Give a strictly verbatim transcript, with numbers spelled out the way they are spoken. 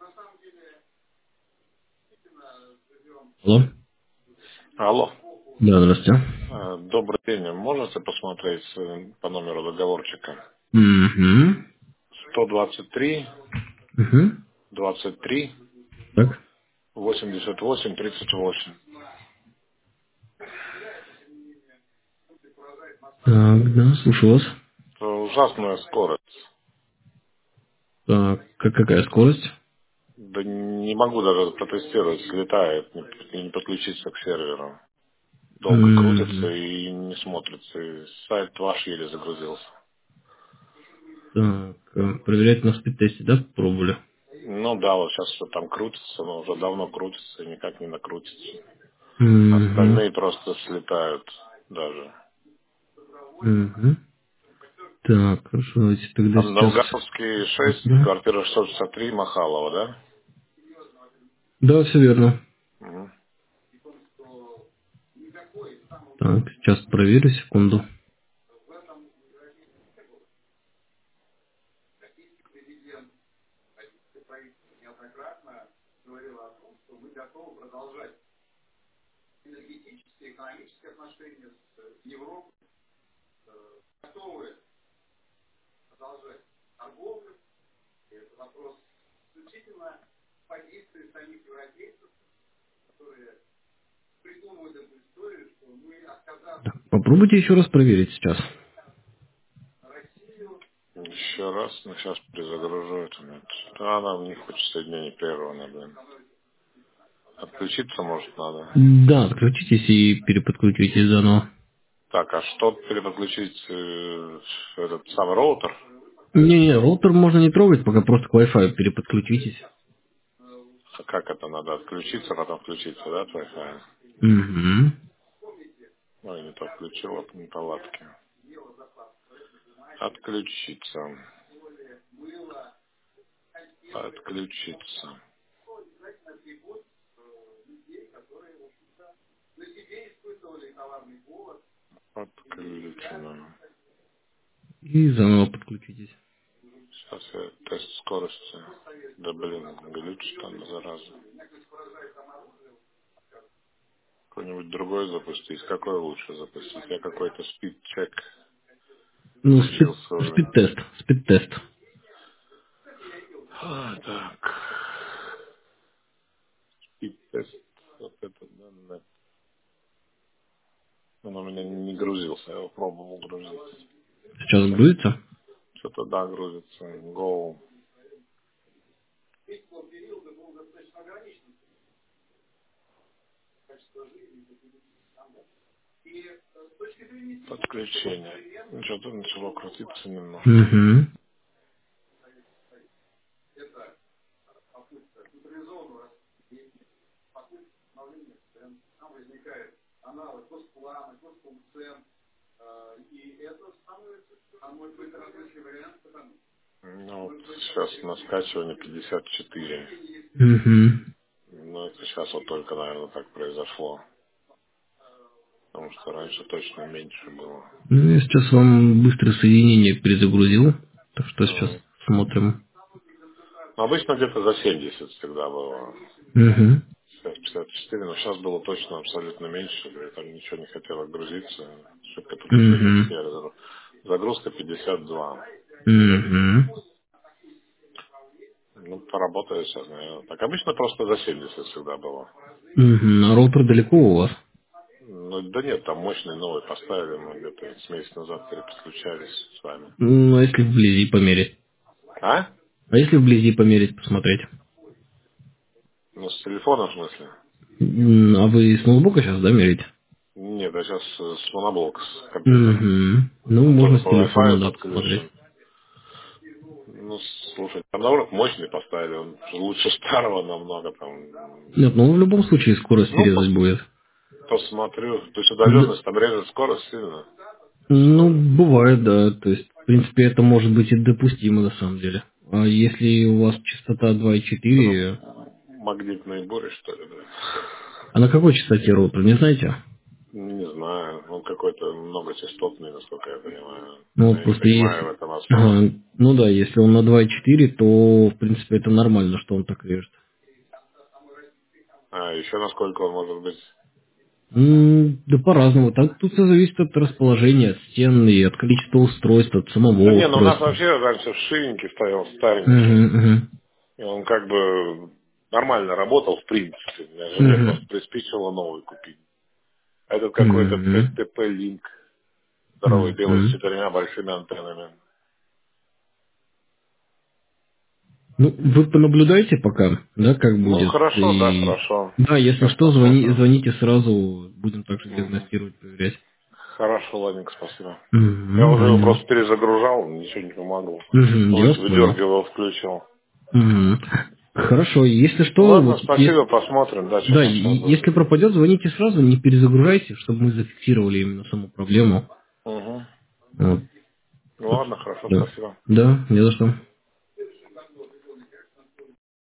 Алло. Алло. Да, здравствуйте. Э, Добрый день. Можете посмотреть э, по номеру договорчика? Угу. сто двадцать три, Угу. двадцать три, Так. восемьдесят восемь, тридцать восемь. Так, да, слушаю вас. Это ужасная скорость. Так, как, какая скорость? Да не могу даже протестировать, слетает, не, не подключиться к серверу. Долго крутится Угу. и не смотрится. И сайт ваш еле загрузился. Так, э, проверять на спид-тесте, да, пробовали? Ну да, вот сейчас все там крутится, но уже давно крутится и никак не накрутится. Угу. Остальные просто слетают даже. Угу. Так, хорошо, давайте тогда Там сейчас Новгородский шесть, посмотрим. квартира шестьсот шестьдесят три, Махалова, да? Да, все верно. Мгм. Так, сейчас проверю, секунду. Попробуйте еще раз проверить сейчас. Еще раз, ну сейчас перезагружу это. Нет. Да, она не хочет соединение прервано, блин. Отключиться, может, надо. Да, отключитесь и переподключитесь заново. Так, а что переподключить э, этот самый роутер? Не-не, роутер можно не трогать, пока просто к Wi-Fi переподключитесь. А как это надо? Отключиться, потом включиться, да, от Wi-Fi? Угу. Ну, я не то включил, от неполадки. Отключиться. Отключиться. Отключено. И заново подключитесь. Сейчас я тест скорости. Да блин, глюч там, зараза. Какой-нибудь другой запустить. Какой лучше запустить? Я какой-то спид-чек Ну, спид, включился уже. спид-тест, спид-тест. А, так. Спид-тест. Вот это, да, да. Он у меня не грузился. Я его пробовал грузить. Сейчас Сейчас грузится. что-то, да, грузится. Go. Подключение. Что-то начало крутиться немножко. Угу. Ну, вот сейчас на скачивание пятьдесят четыре. Угу. Ну, это сейчас вот только, наверное, так произошло. Потому что раньше точно меньше было. Ну, я сейчас вам быстрое соединение перезагрузил. Так что сейчас Мгм. смотрим. Ну, обычно где-то за семьдесят всегда было. Угу. Сейчас пятьдесят четыре, но сейчас было точно абсолютно меньше. Я там ничего не хотело грузиться. Ошибка подключения к Угу. серверу. Загрузка пятьдесят два. Угу. Ну, поработаю сейчас, наверное. Так, обычно просто за семьдесят всегда было. Угу. А роутер далеко у вас? Ну, да нет, там мощный новый поставили. Мы где-то с месяца назад переподключались с вами. Ну, а если вблизи померить? А? А если вблизи померить, посмотреть? Ну, с телефона, в смысле? М, А вы с ноутбука сейчас, да, мерите? Нет, я сейчас с моноблок, с компьютера. Угу. Ну, Он можно тоже с по телефона, Wi-Fi да, посмотреть. подключен. Ну, слушай, там наоборот мощный поставили, он лучше старого намного там. Нет, ну в любом случае скорость Ну, резать пос- будет. посмотрю. То есть Да. удаленность там режет скорость сильно, что ли? Ну, бывает, да. То есть, в принципе, это может быть и допустимо на самом деле. А если у вас частота два и Это ну, четыре, магнитные бури, что ли, да? а на какой частоте роутер, не знаете? Не знаю, он какой-то многочастотный, насколько я понимаю. Ну, Но вот я не просто понимаю в если... этом особо. Ага, ну да, если он на два и четыре, то, в принципе, это нормально, что он так режет. А еще насколько он может быть? М, Да по-разному. Так тут все зависит от расположения, от стен и от количества устройств, от Да самого не, ну у нас устройства. вообще раньше в шильнике стоял старенький. Угу, угу, И он как бы нормально работал в принципе. Меня жене угу, просто приспичило новый купить. А этот какой-то угу, пи ти пи-линк. Здоровый белый с угу. четырьмя большими антеннами. Ну, вы понаблюдайте пока, да, как Ну, будет. хорошо, да, И хорошо. да, если Сейчас что, звони, посмотрим. звоните сразу, будем также Мгм. диагностировать, проверять. Хорошо, ладненько, спасибо. Я Угу, уже да, его не за просто что. перезагружал, ничего не помогло. Угу, я вас понял. Выдергивал, включил. Мгм. Хорошо, если что, Ладно, вот, е- спасибо, посмотрим, да, что да, там сейчас и- будет. если пропадет, звоните сразу, не перезагружайте, чтобы мы зафиксировали именно саму проблему. Угу. Вот. Ну ладно, хорошо, Да. спасибо. Да, не за что.